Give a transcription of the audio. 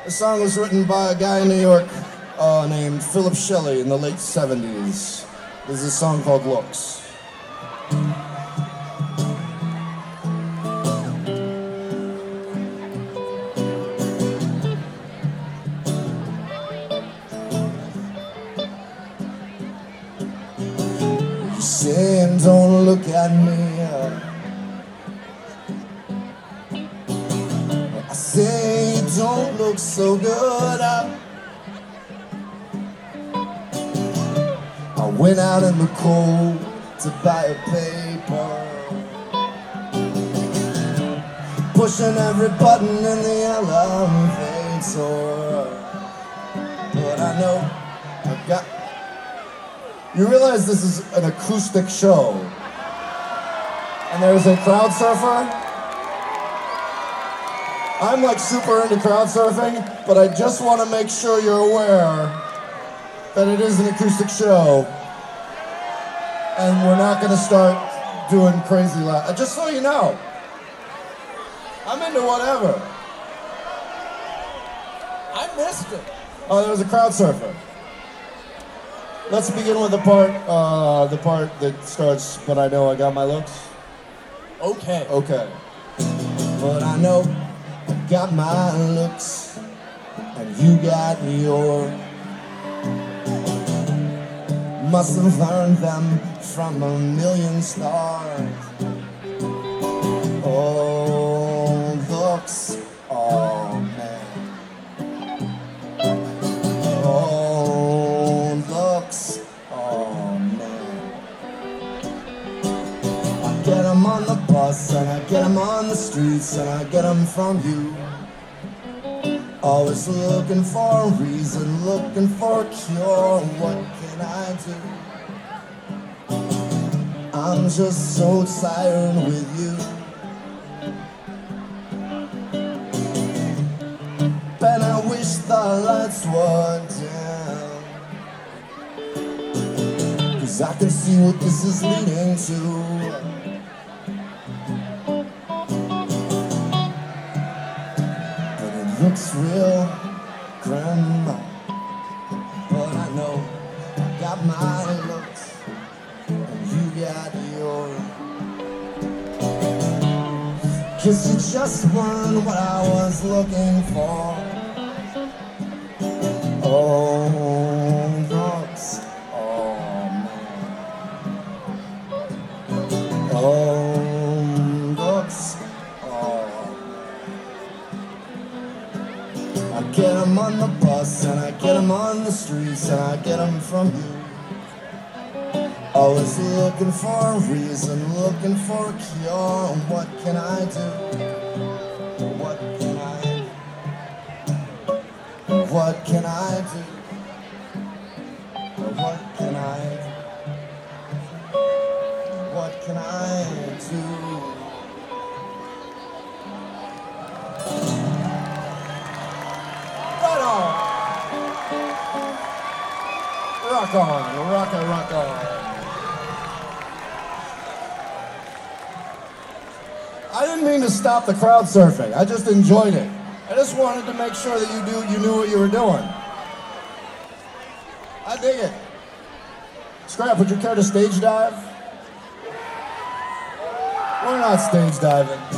The song was written by a guy in New York named Philip Shelley in the late 70s. This is a song called Looks. You say, don't look at me. I say, you don't look so good. I went out in the cold to buy a paper, pushing every button in the elevator. But I know I've got... You realize this is an acoustic show, and there's a crowd surfer? I'm like super into crowd surfing, but I just want to make sure you're aware that it is an acoustic show, and we're not going to start doing crazy loud. Just so you know, I'm into whatever. I missed it. Oh, there was a crowd surfer. Let's begin with the part that starts, but I know I got my looks. Okay. Okay. But I know I got my looks, and you got your. Must have learned them from a million stars. Oh, looks, oh man. Oh, looks, oh man. I get them on the bus, and I get them on the streets, and I get them from you. Always looking for a reason, looking for a cure. What can I do? I'm just so tired with you. And I wish the lights were down, 'cause I can see what this is leading to. Looks real grim, but I know I got my looks, and you got yours. 'Cause you just weren't what I was looking for. Oh, looks, oh man. Oh, looks, oh. I get them on the bus, and I get them on the streets, and I get them from you. Always looking for a reason, looking for a cure. What can I do? What can I do? What can I do? What can I do? What can I do? Rock on, rock on, rock on. I didn't mean to stop the crowd surfing. I just enjoyed it. I just wanted to make sure that you knew what you were doing. I dig it. Scrap, would you care to stage dive? We're not stage diving.